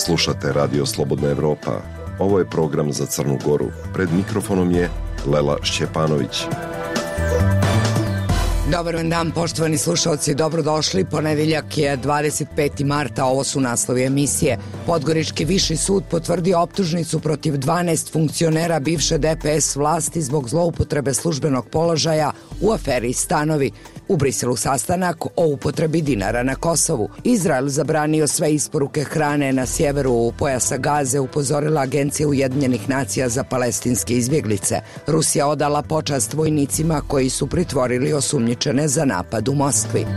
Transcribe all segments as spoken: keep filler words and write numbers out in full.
Slušate Radio Slobodna Evropa. Ovo je program za Crnu Goru. Pred mikrofonom je Lela Šćepanović. Dobar vam dan, poštovani slušalci, dobrodošli. Ponedeljak je dvadeset peti marta, ovo su naslovi emisije. Podgorički viši sud potvrdio optužnicu protiv dvanaest funkcionera bivše D P S vlasti zbog zloupotrebe službenog položaja u aferi Stanovi. U Briselu sastanak o upotrebi dinara na Kosovu. Izrael zabranio sve isporuke hrane na sjeveru pojasa Gaze, upozorila Agencija Ujedinjenih nacija za palestinske izbjeglice. Rusija odala počast vojnicima koji su pritvorili osumnjičene za napad u Moskvi.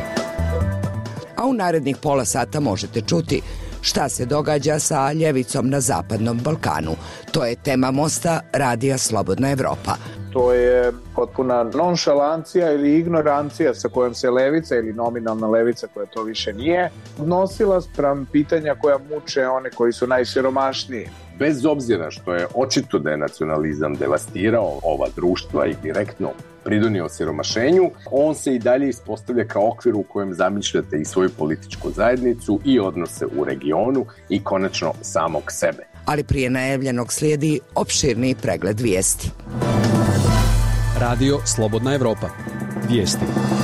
A u narednih pola sata možete čuti šta se događa sa ljevicom na Zapadnom Balkanu. To je tema Mosta Radija Slobodna Evropa. To je potpuna nonšalancija ili ignorancija sa kojom se levica ili nominalna levica, koja to više nije, odnosila spram pitanja koja muče one koji su najsiromašniji. Bez obzira što je očito da je nacionalizam devastirao ova društva i direktno pridonio siromašenju, on se i dalje ispostavlja kao okvir u kojem zamišljate i svoju političku zajednicu i odnose u regionu i konačno samog sebe. Ali prije najavljenog slijedi opširni pregled vijesti. Radio Slobodna Evropa. Vijesti.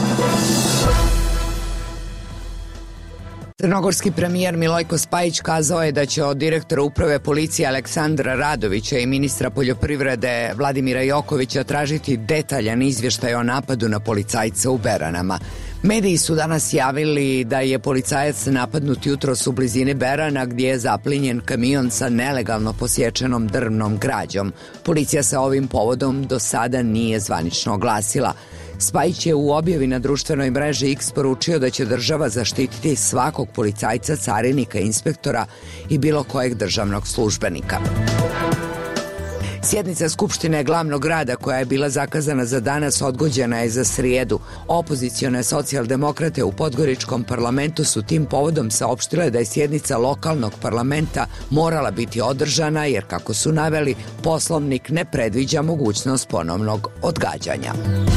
Crnogorski premijer Milojko Spajić kazao je da će od direktora uprave policije Aleksandra Radovića i ministra poljoprivrede Vladimira Jokovića tražiti detaljan izvještaj o napadu na policajca u Beranama. Mediji su danas javili da je policajac napadnut jutros u blizini Berana, gdje je zaplinjen kamion sa nelegalno posječenom drvnom građom. Policija sa ovim povodom do sada nije zvanično oglasila. Spajić je u objavi na društvenoj mreži X poručio da će država zaštititi svakog policajca, carinika, inspektora i bilo kojeg državnog službenika. Sjednica Skupštine glavnog grada, koja je bila zakazana za danas, odgođena je za srijedu. Opozicione socijaldemokrate u Podgoričkom parlamentu su tim povodom saopštile da je sjednica lokalnog parlamenta morala biti održana, jer, kako su naveli, poslovnik ne predviđa mogućnost ponovnog odgađanja.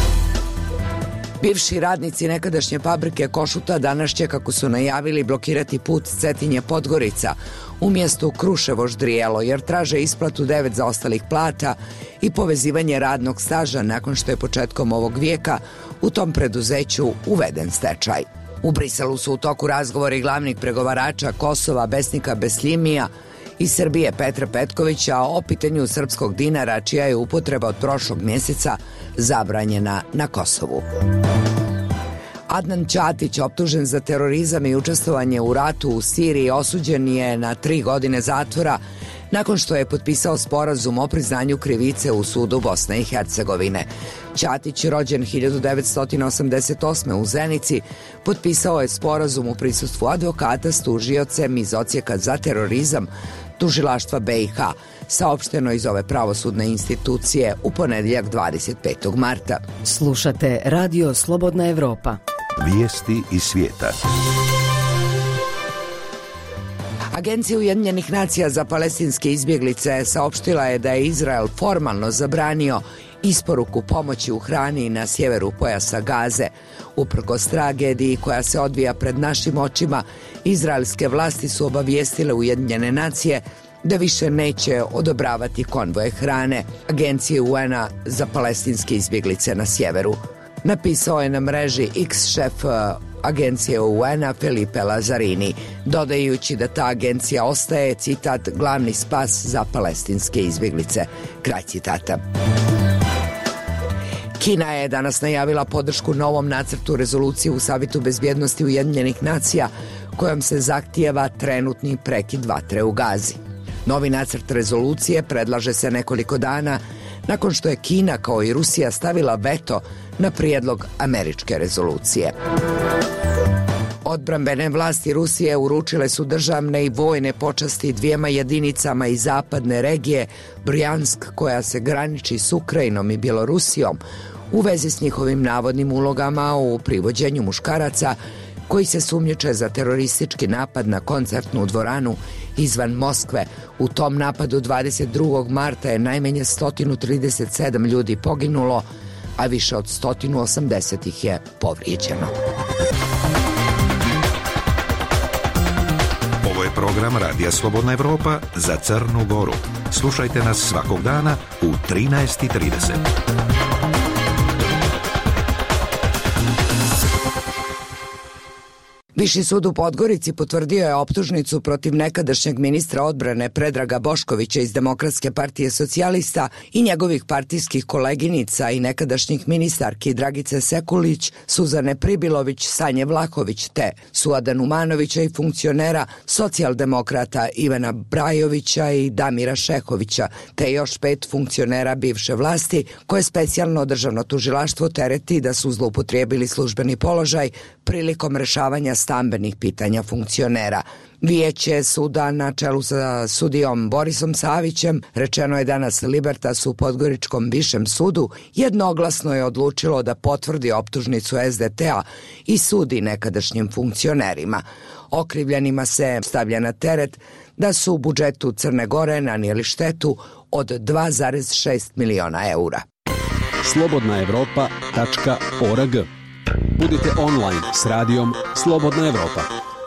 Bivši radnici nekadašnje fabrike Košuta danas će, kako su najavili, blokirati put Cetinje-Podgorica u mjestu Kruševo-Ždrijelo, jer traže isplatu devet zaostalih plata i povezivanje radnog staža nakon što je početkom ovog vijeka u tom preduzeću uveden stečaj. U Briselu su u toku razgovori glavnih pregovarača Kosova Besnika Besljimija i Srbije Petra Petkovića o pitanju srpskog dinara, čija je upotreba od prošlog mjeseca zabranjena na Kosovu. Adnan Ćatić, optužen za terorizam i učestvovanje u ratu u Siriji, osuđen je na tri godine zatvora nakon što je potpisao sporazum o priznanju krivice u sudu Bosne i Hercegovine. Ćatić, rođen hiljadu devetsto osamdeset osme u Zenici, potpisao je sporazum u prisustvu advokata s tužiocem iz odsjeka za terorizam Tužilaštva B i H, saopšteno iz ove pravosudne institucije u ponedjeljak dvadeset petog marta. Slušate Radio Slobodna Evropa. Vijesti iz svijeta. Agencija Ujedinjenih nacija za palestinske izbjeglice saopštila je da je Izrael formalno zabranio isporuku pomoći u hrani na sjeveru pojasa Gaze. Uprkos tragediji koja se odvija pred našim očima, izraelske vlasti su obavijestile Ujedinjene nacije da više neće odobravati konvoje hrane Agencije U N-a za palestinske izbjeglice na sjeveru. Napisao je na mreži X šef Agencije U N-a Felipe Lazzarini, dodajući da ta agencija ostaje, citat, glavni spas za palestinske izbjeglice. Kraj citata. Kina je danas najavila podršku novom nacrtu rezolucije u Savjetu bezbjednosti Ujedinjenih nacija, kojom se zahtijeva trenutni prekid vatre u Gazi. Novi nacrt rezolucije predlaže se nekoliko dana nakon što je Kina, kao i Rusija, stavila veto na prijedlog američke rezolucije. Odbrambene vlasti Rusije uručile su državne i vojne počasti dvijema jedinicama iz zapadne regije Brjansk, koja se graniči s Ukrajinom i Bjelorusijom, u vezi s njihovim navodnim ulogama u privođenju muškaraca koji se sumnjiče za teroristički napad na koncertnu dvoranu izvan Moskve. U tom napadu dvadeset drugog marta je najmanje sto trideset sedam ljudi poginulo, a više od sto osamdeset ih je povrijeđeno. program Radija Slobodna Evropa za Crnu Goru. Slušajte nas svakog dana u trinaest i trideset. Viši sud u Podgorici potvrdio je optužnicu protiv nekadašnjeg ministra odbrane Predraga Boškovića iz Demokratske partije socijalista i njegovih partijskih koleginica i nekadašnjih ministarki Dragice Sekulić, Suzane Pribilović, Sanje Vlahović te Suada Numanovića i funkcionera socijaldemokrata Ivana Brajovića i Damira Šehovića, te još pet funkcionera bivše vlasti koje specijalno državno tužilaštvo tereti da su zloupotrijebili službeni položaj prilikom rešavanja stambenih pitanja funkcionera. Vijeće suda na čelu sa sudijom Borisom Savićem, rečeno je danas Libertas u Podgoričkom višem sudu, jednoglasno je odlučilo da potvrdi optužnicu es de te a i sudi nekadašnjim funkcionerima. Okrivljenima se stavlja na teret da su u budžetu Crne Gore nanijeli štetu od dva zarez šest miliona eura. slobodna evropa tačka org. Budite online s radijom Slobodna Evropa.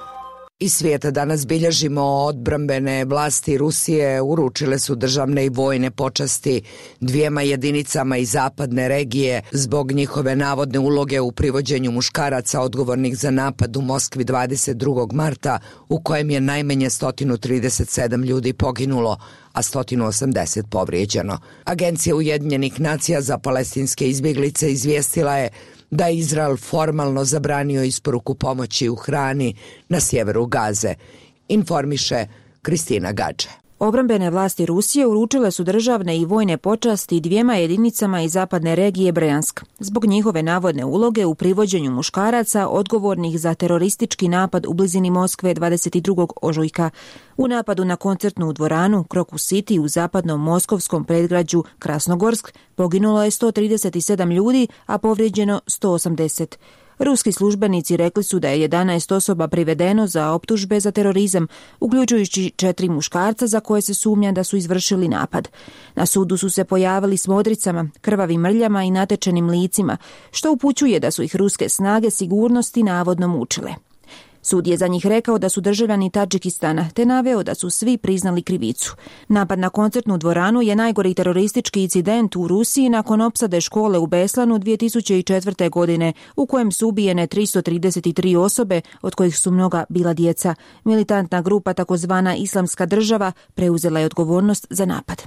Iz svijeta danas bilježimo odbrambene vlasti Rusije uručile su državne i vojne počasti dvijema jedinicama iz zapadne regije zbog njihove navodne uloge u privođenju muškaraca odgovornih za napad u Moskvi dvadeset drugog marta u kojem je najmanje sto trideset sedam ljudi poginulo, a sto osamdeset povrijeđeno. Agencija Ujedinjenih nacija za palestinske izbjeglice izvijestila je da je Izrael formalno zabranio isporuku pomoći u hrani na sjeveru Gaze, informiše Kristina Gadže. Obrambene vlasti Rusije uručile su državne i vojne počasti dvijema jedinicama iz zapadne regije Brjansk zbog njihove navodne uloge u privođenju muškaraca odgovornih za teroristički napad u blizini Moskve dvadeset drugog ožujka. U napadu na koncertnu dvoranu Krokus City u zapadnom moskovskom predgrađu Krasnogorsk poginulo je sto trideset sedam ljudi, a povrijeđeno sto osamdeset. Ruski službenici rekli su da je jedanaest osoba privedeno za optužbe za terorizam, uključujući četiri muškarca za koje se sumnja da su izvršili napad. Na sudu su se pojavili s modricama, krvavim mrljama i natečenim licima, što upućuje da su ih ruske snage sigurnosti navodno mučile. Sud je za njih rekao da su državljani Tadžikistana, te naveo da su svi priznali krivicu. Napad na koncertnu dvoranu je najgori teroristički incident u Rusiji nakon opsade škole u Beslanu dvije tisuće četvrte. godine, u kojem su ubijene tristo trideset tri osobe, od kojih su mnoga bila djeca. Militantna grupa takozvana Islamska država preuzela je odgovornost za napad.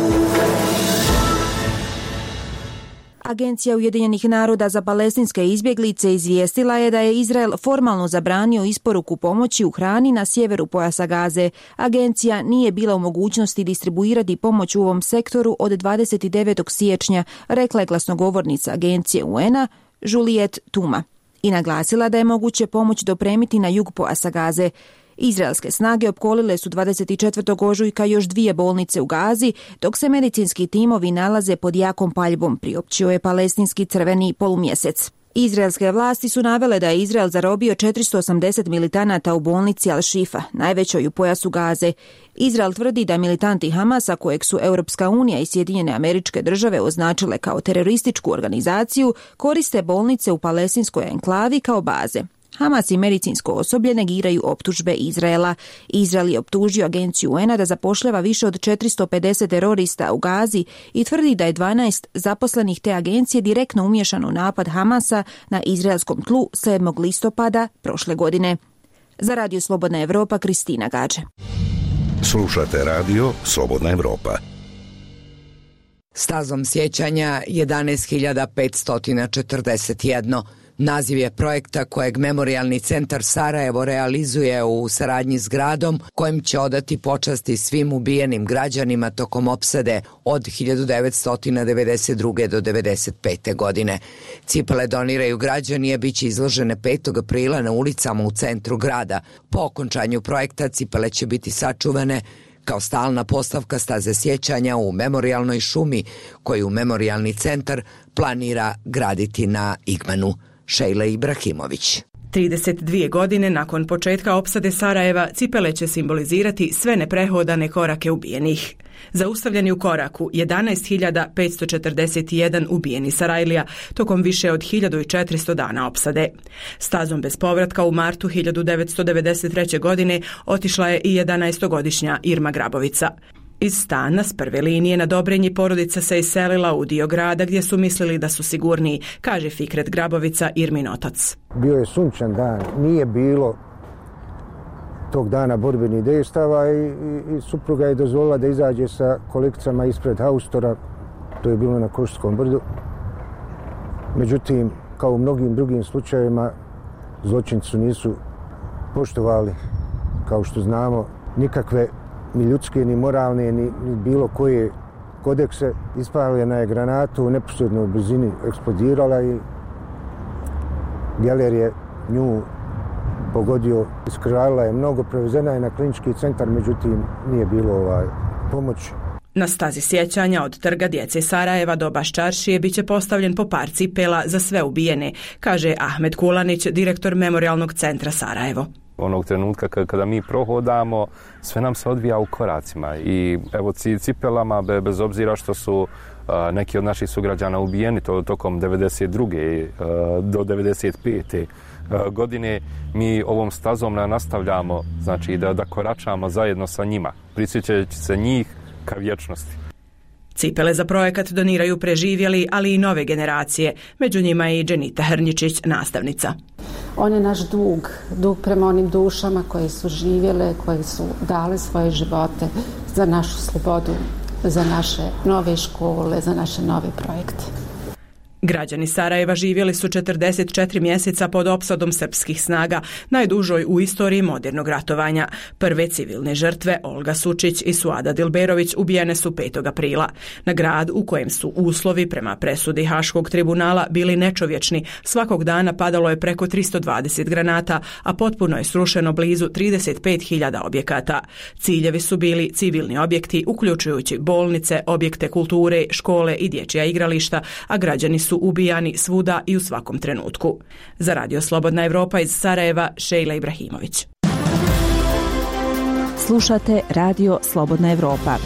Agencija Ujedinjenih naroda za palestinske izbjeglice izvijestila je da je Izrael formalno zabranio isporuku pomoći u hrani na sjeveru pojasa Gaze. Agencija nije bila u mogućnosti distribuirati pomoć u ovom sektoru od dvadeset devetog siječnja, rekla je glasnogovornica agencije U N-a Juliet Tuma i naglasila da je moguće pomoć dopremiti na jug pojasa Gaze. Izraelske snage opkolile su dvadeset četvrtog ožujka još dvije bolnice u Gazi, dok se medicinski timovi nalaze pod jakom paljbom, priopćio je palestinski crveni polumjesec. Izraelske vlasti su navele da je Izrael zarobio četiristo osamdeset militanata u bolnici Al-Shifa, najvećoj u pojasu Gaze. Izrael tvrdi da militanti Hamasa, kojeg su Europska unija i Sjedinjene Američke Države označile kao terorističku organizaciju, koriste bolnice u palestinskoj enklavi kao baze. Hamas i medicinsko osoblje negiraju optužbe Izraela. Izrael je optužio agenciju U N-a da zapošljava više od četiristo pedeset terorista u Gazi i tvrdi da je dvanaest zaposlenih te agencije direktno umiješano u napad Hamasa na izraelskom tlu sedmog listopada prošle godine. Za Radio Slobodna Evropa, Kristina Gadže. Slušate Radio Slobodna Evropa. Stazom sjećanja jedanaest hiljada petsto četrdeset jedan. Naziv je projekta kojeg Memorijalni centar Sarajevo realizuje u saradnji s gradom, kojim će odati počasti svim ubijenim građanima tokom opsade od hiljadu devetsto devedeset druge. do devedeset pete. godine. Cipele doniraju građani, a bit će izložene petog aprila na ulicama u centru grada. Po okončanju projekta cipele će biti sačuvane kao stalna postavka staze sjećanja u memorijalnoj šumi koju Memorijalni centar planira graditi na Igmanu. Šejla Ibrahimović. trideset dvije godine nakon početka opsade Sarajeva, cipele će simbolizirati sve neprehodane korake ubijenih. Zaustavljeni u koraku jedanaest hiljada petsto četrdeset jedan ubijeni Sarajlija tokom više od hiljadu četiristo dana opsade. Stazom bez povratka u martu hiljadu devetsto devedeset treće. godine otišla je i jedanaestogodišnja Irma Grabovica. Iz stana s prve linije na Dobrenji porodica se iselila u dio grada gdje su mislili da su sigurniji, kaže Fikret Grabovica, Irmin otac. Bio je sunčan dan, nije bilo tog dana borbenih dejstava i, i, i supruga je dozvolila da izađe sa kolekcijama ispred haustora, to je bilo na Košskom brdu. Međutim, kao u mnogim drugim slučajevima, zločinci nisu poštovali, kao što znamo, nikakve ni ljudske, ni moralne, ni, ni bilo koje kodekse. Ispaljena je granata u neposrednoj blizini, eksplodirala i Geller je nju pogodio, iskrvarila je mnogo, prevezena je na klinički centar, međutim nije bilo ovaj pomoći. Na stazi sjećanja od Trga djece Sarajeva do Baščaršije biće postavljen po par cipela za sve ubijene, kaže Ahmed Kulanić, direktor Memorijalnog centra Sarajevo. Onog trenutka kada mi prohodamo, sve nam se odvija u koracima i evo cipelama, bez obzira što su neki od naših sugrađana ubijeni to tokom devedeset druge do devedeset pete godine, mi ovom stazom nastavljamo, znači da, da koračamo zajedno sa njima, prisjećajući se njih ka vječnosti. Cipele za projekat doniraju preživjeli, ali i nove generacije, među njima i Dženita Hrnjičić, nastavnica. On je naš dug, dug prema onim dušama koje su živjele, koje su dale svoje živote za našu slobodu, za naše nove škole, za naše nove projekte. Građani Sarajeva živjeli su četrdeset četiri mjeseca pod opsadom srpskih snaga, najdužoj u istoriji modernog ratovanja. Prve civilne žrtve, Olga Sučić i Suada Dilberović, ubijene su petog aprila. Na grad u kojem su uslovi prema presudi Haškog tribunala bili nečovječni, svakog dana padalo je preko tristo dvadeset granata, a potpuno je srušeno blizu trideset pet hiljada objekata. Ciljevi su bili civilni objekti, uključujući bolnice, objekte kulture, škole i dječja igrališta, a građani su ubijani svuda i u svakom trenutku. Za Radio Slobodna Evropa iz Sarajeva, Šejla Ibrahimović. Slušate Radio Slobodna Evropa.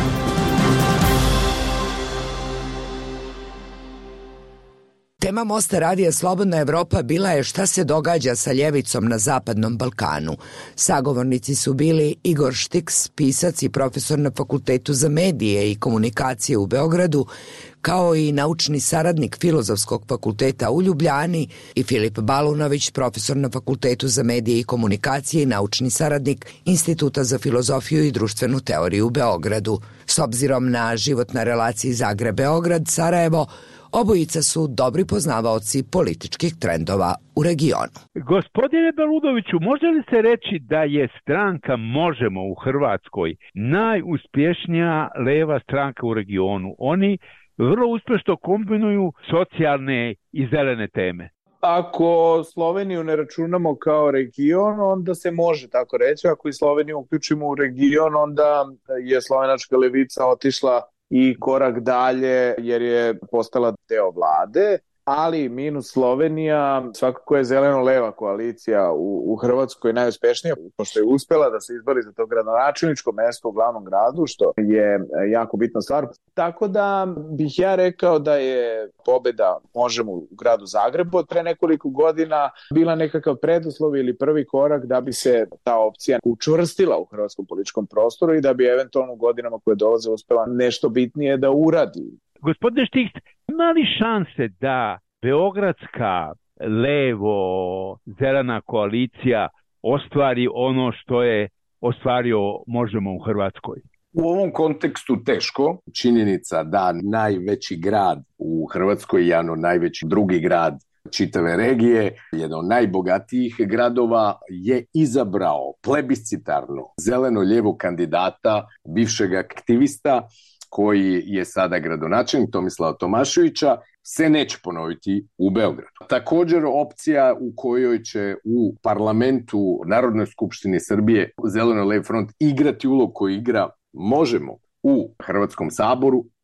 Tema Mosta radija Slobodna Evropa bila je šta se događa sa ljevicom na Zapadnom Balkanu. Sagovornici su bili Igor Štiks, pisac i profesor na Fakultetu za medije i komunikacije u Beogradu, kao i naučni saradnik Filozofskog fakulteta u Ljubljani, i Filip Balunović, profesor na Fakultetu za medije i komunikacije i naučni saradnik Instituta za filozofiju i društvenu teoriju u Beogradu. S obzirom na život na relaciji Zagreb-Beograd, Sarajevo, obojica su dobri poznavaoci političkih trendova u regionu. Gospodine Balunoviću, može li se reći da je stranka Možemo u Hrvatskoj najuspješnija leva stranka u regionu? Oni vrlo uspješno kombinuju socijalne i zelene teme. Ako Sloveniju ne računamo kao region, onda se može tako reći. Ako i Sloveniju uključimo u region, onda je slovenačka levica otišla i korak dalje jer je postala deo vlade, ali minus Slovenija, svakako je zeleno-leva koalicija u, u Hrvatskoj najuspešnija, pošto je uspjela da se izbori za to gradonačelničko mesto u glavnom gradu, što je jako bitna stvar. Tako da bih ja rekao da je pobjeda Možemo u gradu Zagrebu od pre nekoliko godina bila nekakav preduslov ili prvi korak da bi se ta opcija učvrstila u hrvatskom političkom prostoru i da bi eventualno u godinama koje dolaze uspjela nešto bitnije da uradi. Gospodine Štiks, ima li šanse da beogradska levo-zelena koalicija ostvari ono što je ostvario Možemo u Hrvatskoj? U ovom kontekstu teško. Činjenica da najveći grad u Hrvatskoj, jedan od najveći drugi grad čitave regije, jedan od najbogatijih gradova, je izabrao plebiscitarno zeleno-lijevo kandidata, bivšeg aktivista, koji je sada gradonačelnik, Tomislava Tomaševića, se neće ponoviti u Beogradu. Također opcija u kojoj će u parlamentu Narodnoj skupštini Srbije Zeleno-levi front igrati ulog koji igra Možemo u Hrvatskom saboru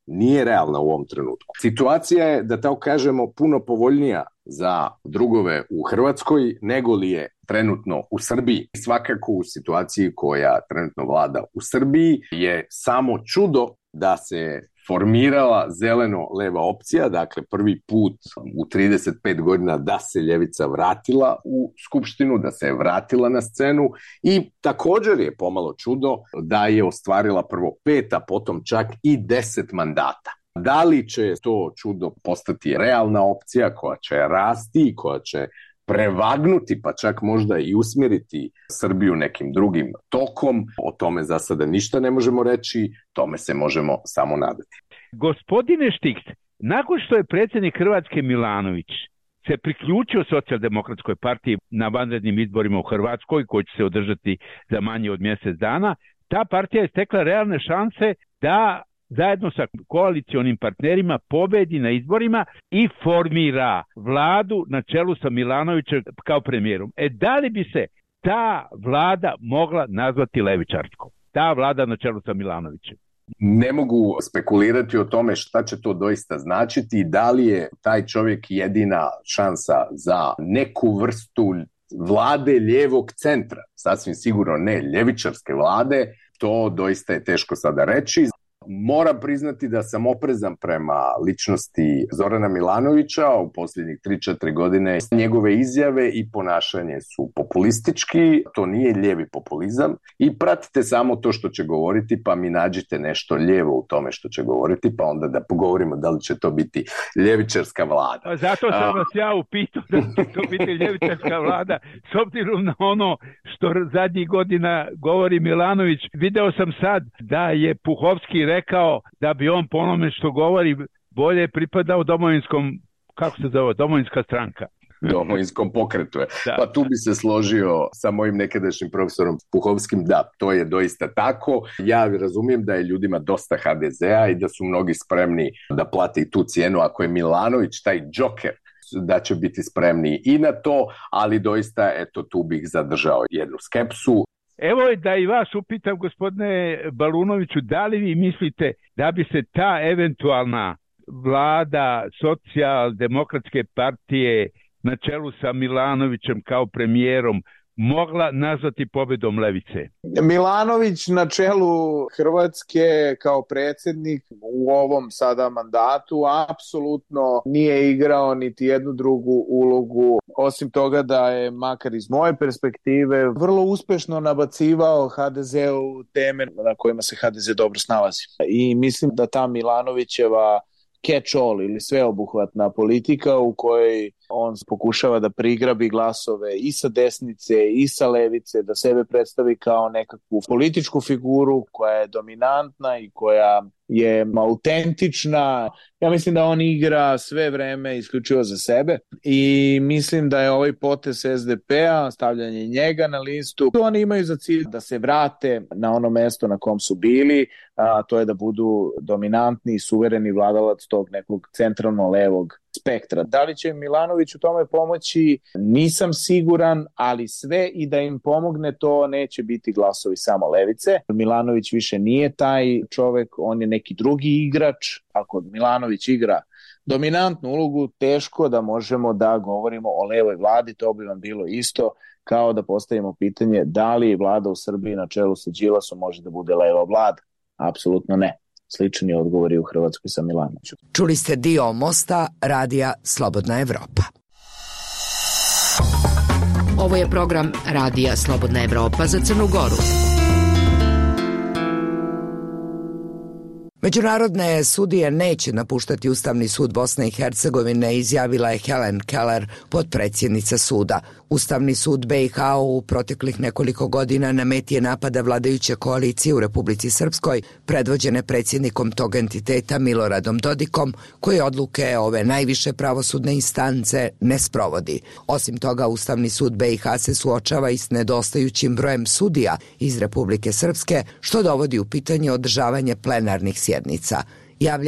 nije realna u ovom trenutku. Situacija je, da tako kažemo, puno povoljnija za drugove u Hrvatskoj nego li je trenutno u Srbiji. Svakako u situaciji koja trenutno vlada u Srbiji je samo čudo da se formirala zeleno-leva opcija, dakle prvi put u trideset pet godina da se ljevica vratila u Skupštinu, da se je vratila na scenu i također je pomalo čudo da je ostvarila prvo pet, a potom čak i deset mandata. Da li će to čudo postati realna opcija koja će rasti i koja će prevagnuti, pa čak možda i usmjeriti Srbiju nekim drugim tokom, o tome za sada ništa ne možemo reći, tome se možemo samo nadati. Gospodine Štiks, nakon što je predsjednik Hrvatske Milanović se priključio Socijaldemokratskoj partiji na vanrednim izborima u Hrvatskoj, koji će se održati za manje od mjesec dana, ta partija je stekla realne šanse da zajedno sa koalicionim partnerima pobedi na izborima i formira vladu na čelu sa Milanovićem kao premijerom. E, da li bi se ta vlada mogla nazvati levičarskom? Ta vlada na čelu sa Milanovićem? Ne mogu spekulirati o tome šta će to doista značiti i da li je taj čovjek jedina šansa za neku vrstu vlade lijevog centra. Sasvim sigurno ne ljevičarske vlade, to doista je teško sada reći. Moram priznati da sam oprezan prema ličnosti Zorana Milanovića u posljednjih tri četiri godine. Njegove izjave i ponašanje su populistički, to nije lijevi populizam i pratite samo to što će govoriti pa mi nađite nešto lijevo u tome što će govoriti pa onda da pogovorimo da li će to biti ljevičarska vlada. Zato sam vas ja upitao da će to biti ljevičarska vlada s obzirom na ono što zadnjih godina govori Milanović. Video sam sad da je Puhovski rekao da bi on po onome što govori bolje pripadao domovinskom, kako se zove, domovinska stranka. Domovinskom pokretu je. Da. Pa tu bi se složio sa mojim nekadašnjim profesorom Puhovskim, da, to je doista tako. Ja razumijem da je ljudima dosta ha de zea i da su mnogi spremni da plate i tu cijenu ako je Milanović taj džoker, da će biti spremni i na to, ali doista, eto, tu bih zadržao jednu skepsu. Evo da i vas upitam, gospodine Balunoviću, da li vi mislite da bi se ta eventualna vlada Socijaldemokratske partije na čelu sa Milanovićem kao premijerom mogla nazvati pobjedom levice? Milanović na čelu Hrvatske kao predsjednik u ovom sada mandatu apsolutno nije igrao niti jednu drugu ulogu, osim toga da je, makar iz moje perspektive, vrlo uspešno nabacivao ha de zeu teme na kojima se ha de ze dobro snalazi. I mislim da ta Milanovićeva catch-all ili sveobuhvatna politika u kojoj on pokušava da prigrabi glasove i sa desnice i sa levice, da sebe predstavi kao nekakvu političku figuru koja je dominantna i koja je autentična. Ja mislim da on igra sve vreme isključivo za sebe i mislim da je ovaj potez es de pe-a, stavljanje njega na listu, oni imaju za cilj da se vrate na ono mesto na kom su bili, a to je da budu dominantni i suvereni vladalac tog nekog centralno-levog spektra. Da li će Milanović u tome pomoći? Nisam siguran, ali sve i da im pomogne to neće biti glasovi samo levice. Milanović više nije taj čovek, on je neki drugi igrač. Ako Milanović igra dominantnu ulogu, teško da možemo da govorimo o levoj vladi, to bi vam bilo isto kao da postavimo pitanje da li vlada u Srbiji na čelu sa Đilasom može da bude leva vlada. Apsolutno ne. Slični odgovori u Hrvatskoj sa Milanovićem. Čuli ste dio Mosta, radija Slobodna Evropa. Ovo je program radija Slobodna Evropa za Crnu Goru. Međunarodne sudije neće napuštati Ustavni sud Bosne i Hercegovine, izjavila je Helen Keller, potpredsjednica suda. Ustavni sud be i ha u proteklih nekoliko godina na meti je napada vladajuće koalicije u Republici Srpskoj, predvođene predsjednikom tog entiteta Miloradom Dodikom, koji odluke ove najviše pravosudne instance ne sprovodi. Osim toga, Ustavni sud be i ha se suočava i s nedostajućim brojem sudija iz Republike Srpske, što dovodi u pitanje održavanje plenarnih sjednica, javlja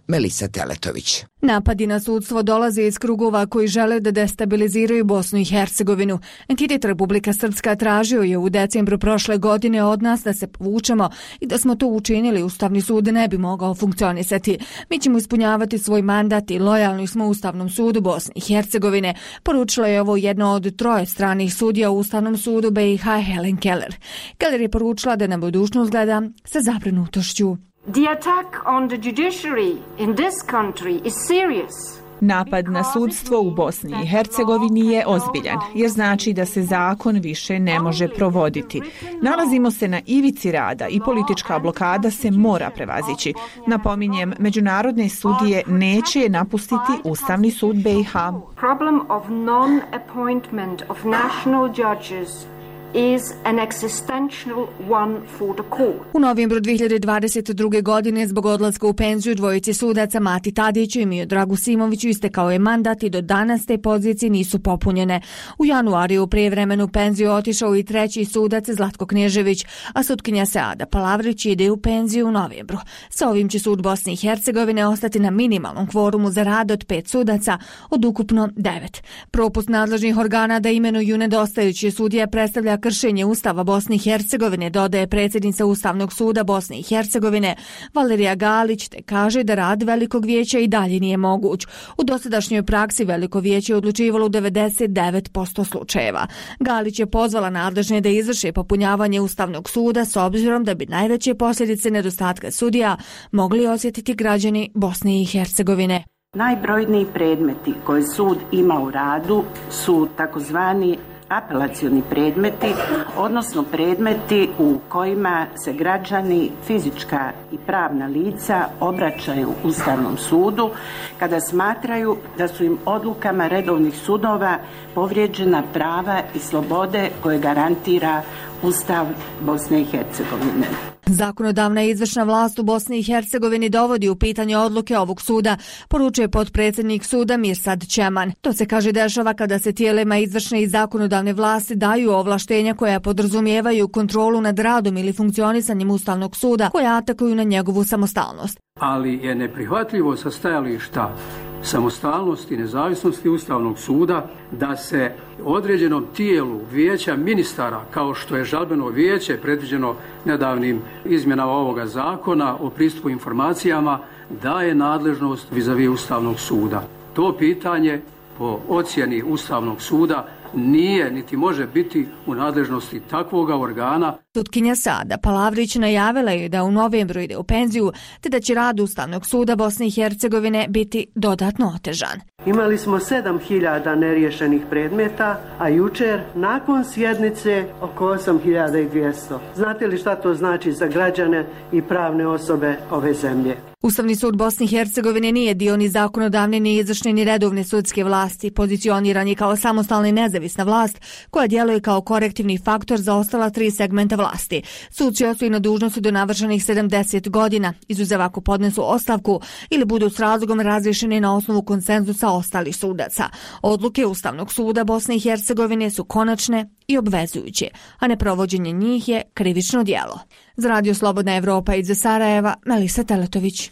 Melisa Teletović. Napadi na sudstvo dolaze iz krugova koji žele da destabiliziraju Bosnu i Hercegovinu. Entitet Republika Srpska tražio je u decembru prošle godine od nas da se povučemo i da smo to učinili, Ustavni sud ne bi mogao funkcionisati. Mi ćemo ispunjavati svoj mandat i lojalni smo Ustavnom sudu Bosne i Hercegovine, poručila je ovo jedno od troje stranih sudija u Ustavnom sudu B i H Helen Keller. Keller je poručila da na budućnost gleda sa zabrinutošću. The attack on the judiciary in this country is serious. Napad na sudstvo u Bosni i Hercegovini je ozbiljan, jer znači da se zakon više ne može provoditi. Nalazimo se na ivici rada i politička blokada se mora prevazići. Napominjem, međunarodne sudije neće je napustiti Ustavni sud B i H. Problem of non-appointment of national judges is an existential one for the court. U novembru dvije hiljade dvadeset druge. godine zbog odlaska u penziju dvojici sudaca Mati Tadiću i Miodragu Simoviću istekao je mandat i do danas te pozicije nisu popunjene. U januaru je u prijevremenu penziju otišao i treći sudac Zlatko Knježević, a sutkinja Seada Palavrić ide u penziju u novembru. Sa ovim će sud Bosne i Hercegovine ostati na minimalnom kvorumu za rad od pet sudaca od ukupno devet. Propust nadležnih organa da imenuju nedostajuće sudije predstavlja kršenje Ustava Bosne i Hercegovine, dodaje predsjednica Ustavnog suda Bosne i Hercegovine Valerija Galić, te kaže da rad Velikog vijeća i dalje nije moguć. U dosadašnjoj praksi Veliko vijeće je odlučivalo u devedeset devet posto slučajeva. Galić je pozvala nadležne da izvrše popunjavanje Ustavnog suda s obzirom da bi najveće posljedice nedostatka sudija mogli osjetiti građani Bosne i Hercegovine. Najbrojniji predmeti koje sud ima u radu su takozvani apelacioni predmeti, odnosno predmeti u kojima se građani, fizička i pravna lica obraćaju Ustavnom sudu kada smatraju da su im odlukama redovnih sudova povrijeđena prava i slobode koje garantira Ustav Bosne i Hercegovine. Zakonodavna i izvršna vlast u Bosni i Hercegovini dovodi u pitanje odluke ovog suda, poručuje potpredsjednik suda Mirsad Čeman. To se kaže dešava kada se tijelima izvršne i zakonodavne vlasti daju ovlaštenja koja podrazumijevaju kontrolu nad radom ili funkcionisanjem Ustavnog suda, koja atakuju na njegovu samostalnost. Ali je neprihvatljivo sa stajališta samostalnosti i nezavisnosti Ustavnog suda da se određenom tijelu vijeća ministara, kao što je žalbeno vijeće predviđeno nedavnim izmjenama ovoga zakona o pristupu informacijama, daje nadležnost vizavi Ustavnog suda. To pitanje po ocjeni Ustavnog suda nije niti može biti u nadležnosti takvoga organa. Sutkinja Sada Palavrić najavila je da u novembru ide u penziju, te da će rad Ustavnog suda Bosne i Hercegovine biti dodatno otežan. Imali smo sedam hiljada neriješenih predmeta, a jučer nakon sjednice oko osam hiljada dvjesto. Znate li šta to znači za građane i pravne osobe ove zemlje? Ustavni sud Bosne i Hercegovine nije dio ni zakonodavne, ni izvršne, ni redovne sudske vlasti. Pozicioniran je kao samostalna i nezavisna vlast koja djeluje kao korektivni faktor za ostala tri segmenta vlasti. Suci ostaju na dužnosti do navršenih sedamdeset godina, izuzev ako podnesu ostavku ili budu s razlogom razriješeni na osnovu konsenzusa ostalih sudaca. Odluke Ustavnog suda Bosne i Hercegovine su konačne i obvezujuće, a neprovođenje njih je krivično djelo. Za Radio Slobodna Evropa iz Sarajeva, Melisa Teletović.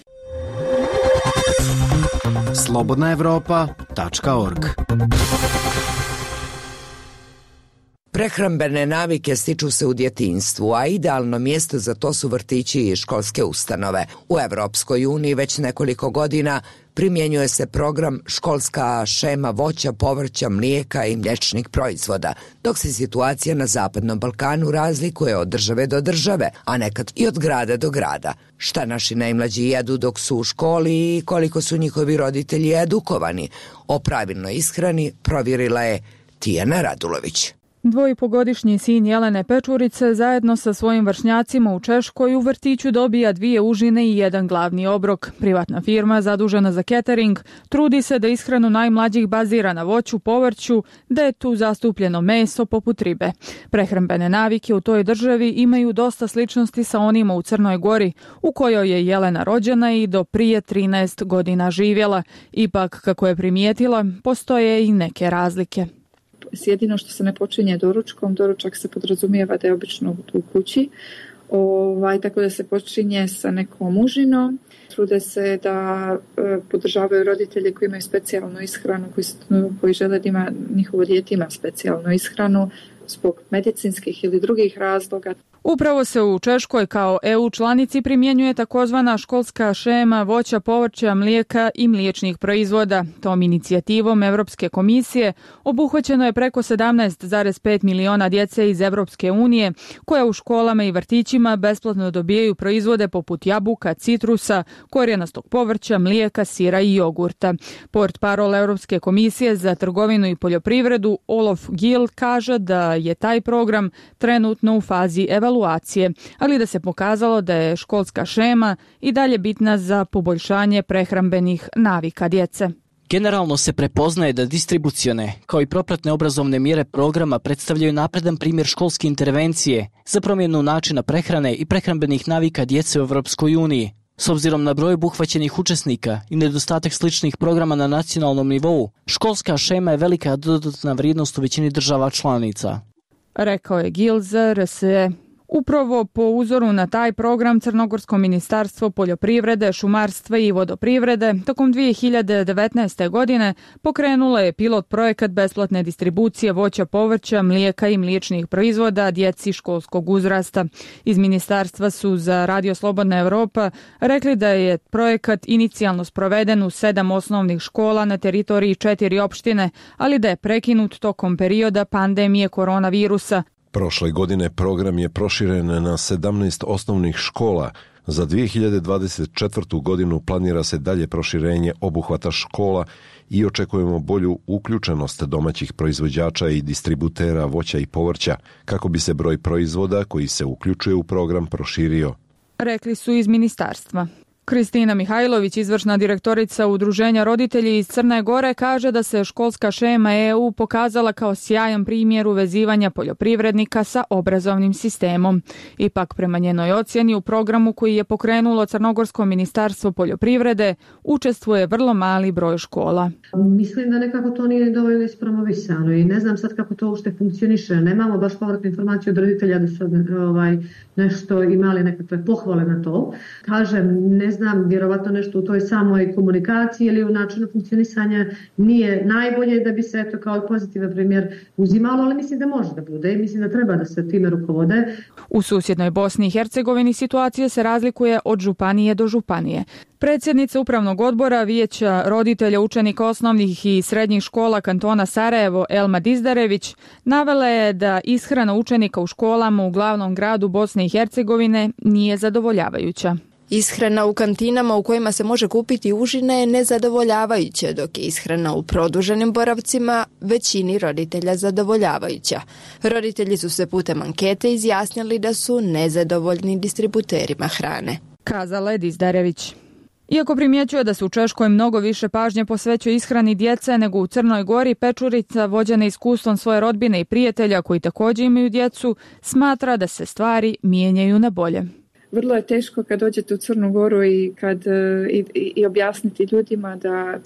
slobodna evropa tačka org. Prehrambene navike stiču se u djetinjstvu, a idealno mjesto za to su vrtići i školske ustanove. U Evropskoj uniji već nekoliko godina primjenjuje se program školska šema voća, povrća, mlijeka i mliječnih proizvoda, dok se situacija na Zapadnom Balkanu razlikuje od države do države, a nekad i od grada do grada. Šta naši najmlađi jedu dok su u školi i koliko su njihovi roditelji edukovani o pravilnoj ishrani provjerila je Tijana Radulović. Dvojipogodišnji sin Jelene Pečurice zajedno sa svojim vršnjacima u Češkoj u vrtiću dobija dvije užine i jedan glavni obrok. Privatna firma zadužena za catering trudi se da ishranu najmlađih bazira na voću, povrću, da je tu zastupljeno meso poput ribe. Prehrambene navike u toj državi imaju dosta sličnosti sa onima u Crnoj Gori, u kojoj je Jelena rođena i do prije trinaest godina živjela. Ipak, kako je primijetila, postoje i neke razlike. Jedino što se ne počinje doručkom, doručak se podrazumijeva da je obično u kući, ovaj, tako da se počinje sa nekom užinom. trude se da podržavaju roditelje koji imaju specijalnu ishranu, koji, koji žele da ima, njihovo dijete ima specijalnu ishranu zbog medicinskih ili drugih razloga. Upravo se u Češkoj kao E U članici primjenjuje takozvana školska šema voća, povrća, mlijeka i mliječnih proizvoda. Tom inicijativom Europske komisije obuhvaćeno je preko sedamnaest zarez pet miliona djece iz Europske unije koja u školama i vrtićima besplatno dobijaju proizvode poput jabuka, citrusa, korijenastog povrća, mlijeka, sira i jogurta. Portparol Europske komisije za trgovinu i poljoprivredu Olof Gill kaže da je taj program trenutno u fazi evaluacije, ali da se pokazalo da je školska šema i dalje bitna za poboljšanje prehrambenih navika djece. Generalno se prepoznaje da distribucione, kao i propratne obrazovne mjere programa predstavljaju napredan primjer školske intervencije za promjenu načina prehrane i prehrambenih navika djece u Europskoj uniji. S obzirom na broj obuhvaćenih učesnika i nedostatak sličnih programa na nacionalnom nivou, školska šema je velika dodatna vrijednost u većini država članica. Rekao je Gil za R S E. Upravo po uzoru na taj program Crnogorsko ministarstvo poljoprivrede, šumarstva i vodoprivrede tokom dvije hiljade devetnaeste. godine pokrenulo je pilot projekat besplatne distribucije voća, povrća, mlijeka i mliječnih proizvoda djeci školskog uzrasta. Iz ministarstva su za Radio Slobodna Evropa rekli da je projekat inicijalno sproveden u sedam osnovnih škola na teritoriji četiri opštine, ali da je prekinut tokom perioda pandemije koronavirusa. Prošle godine program je proširen na sedamnaest osnovnih škola. Za dvije hiljade dvadeset četvrtu. godinu planira se dalje proširenje obuhvata škola i očekujemo bolju uključenost domaćih proizvođača i distributera voća i povrća, kako bi se broj proizvoda koji se uključuje u program proširio. Rekli su iz ministarstva. Kristina Mihajlović, izvršna direktorica Udruženja roditelji iz Crne Gore, kaže da se školska šema E U pokazala kao sjajan primjer uvezivanja poljoprivrednika sa obrazovnim sistemom. Ipak, prema njenoj ocjeni, u programu koji je pokrenulo Crnogorsko ministarstvo poljoprivrede učestvuje vrlo mali broj škola. Mislim da nekako to nije dovoljno ispromovisano i ne znam sad kako to uopšte funkcioniše. Nemamo baš povratnu informaciju od roditelja da su ovaj, nešto imali nekakve pohvale na to. Kažem, ne znam, vjerovatno nešto u toj samoj komunikaciji ili u načinu funkcionisanja nije najbolje da bi se eto kao pozitivan primjer uzimalo, ali mislim da može da bude i mislim da treba da se time rukovode. U susjednoj Bosni i Hercegovini situacija se razlikuje od županije do županije. Predsjednica Upravnog odbora Vijeća roditelja učenika osnovnih i srednjih škola kantona Sarajevo Elma Dizdarević navela je da ishrana učenika u školama u glavnom gradu Bosne i Hercegovine nije zadovoljavajuća. Ishrana u kantinama u kojima se može kupiti užina je nezadovoljavajuća, dok je ishrana u produženim boravcima većini roditelja zadovoljavajuća. Roditelji su se putem ankete izjasnili da su nezadovoljni distributerima hrane. Kazala je Dizdarević. Iako primjećuje da se u Češkoj mnogo više pažnje posvećuje ishrani djece nego u Crnoj Gori, Pečurica, vođena iskustvom svoje rodbine i prijatelja koji također imaju djecu, smatra da se stvari mijenjaju na bolje. Vrlo je teško kad dođete u Crnu Goru i, kad, i, i objasniti ljudima da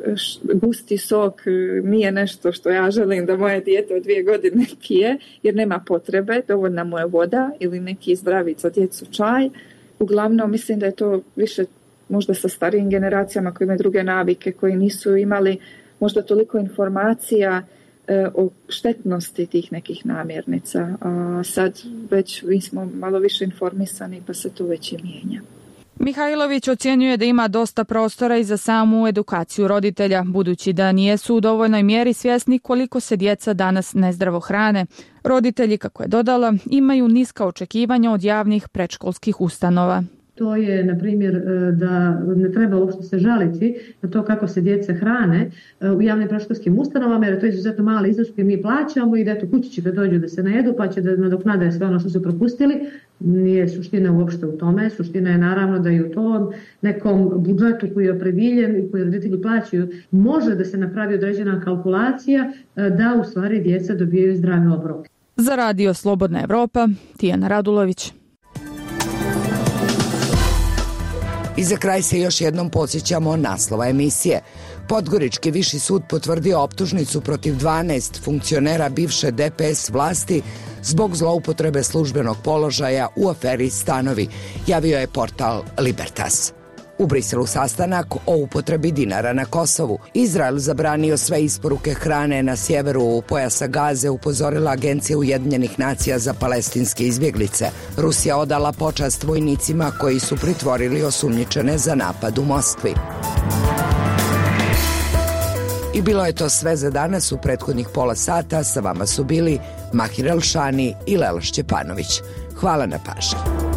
gusti sok nije nešto što ja želim da moje dijete od dvije godine pije, jer nema potrebe, dovoljna mu je voda ili neki zdravi za djecu čaj. Uglavnom mislim da je to više možda sa starijim generacijama koji imaju druge navike, koji nisu imali možda toliko informacija e, o štetnosti tih nekih namirnica. A sad već mi smo malo više informisani pa se to već i mijenja. Mihajlović ocjenjuje da ima dosta prostora i za samu edukaciju roditelja, budući da nijesu u dovoljnoj mjeri svjesni koliko se djeca danas nezdravo hrane. Roditelji, kako je dodala, imaju niska očekivanja od javnih predškolskih ustanova. To je, na primjer, da ne treba uopšte se žaliti na to kako se djeca hrane u javnim predškolskim ustanovama, jer to je izuzetno mali iznos koji mi plaćamo i da eto kući će da dođu da se najedu pa će da nadoknade sve ono što su propustili. Nije suština uopšte u tome. Suština je naravno da i u tom nekom budžetu koji je oprediljen i koji roditelji plaćaju može da se napravi određena kalkulacija da u stvari djeca dobijaju zdrave obroke. Za Radio Slobodna Evropa, Tijana Radulović. I za kraj se još jednom podsjećamo naslova emisije. Podgorički viši sud potvrdio optužnicu protiv dvanaest funkcionera bivše D P S vlasti zbog zloupotrebe službenog položaja u aferi Stanovi, javio je portal Libertas. U Briselu sastanak o upotrebi dinara na Kosovu. Izrael zabranio sve isporuke hrane na sjeveru pojasa Gaze, upozorila Agencija Ujedinjenih nacija za palestinske izbjeglice. Rusija odala počast vojnicima koji su pritvorili osumnjičene za napad u Moskvi. I bilo je to sve za danas. U prethodnih pola sata sa vama su bili Mahir Elšani i Lela Šćepanović. Hvala na pažnji.